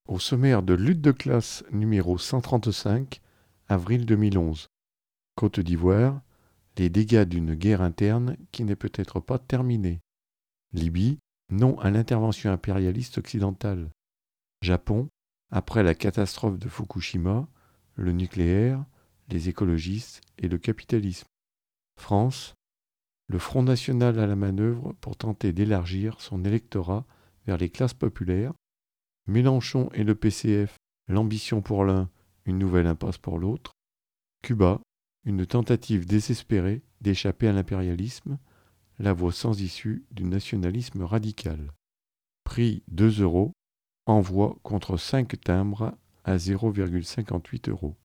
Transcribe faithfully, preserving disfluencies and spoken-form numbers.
Au sommaire de Lutte de classe numéro cent trente-cinq, avril deux mille onze. Côte d'Ivoire, les dégâts d'une guerre interne qui n'est peut-être pas terminée. Libye, non à l'intervention impérialiste occidentale. Japon, après la catastrophe de Fukushima, le nucléaire, les écologistes et le capitalisme. France, le Front national à la manœuvre pour tenter d'élargir son électorat vers les classes populaires. Mélenchon et le P C F, l'ambition pour l'un, une nouvelle impasse pour l'autre. Cuba, une tentative désespérée d'échapper à l'impérialisme, la voie sans issue du nationalisme radical. Prix deux euros, envoi contre cinq timbres à zéro virgule cinquante-huit euros.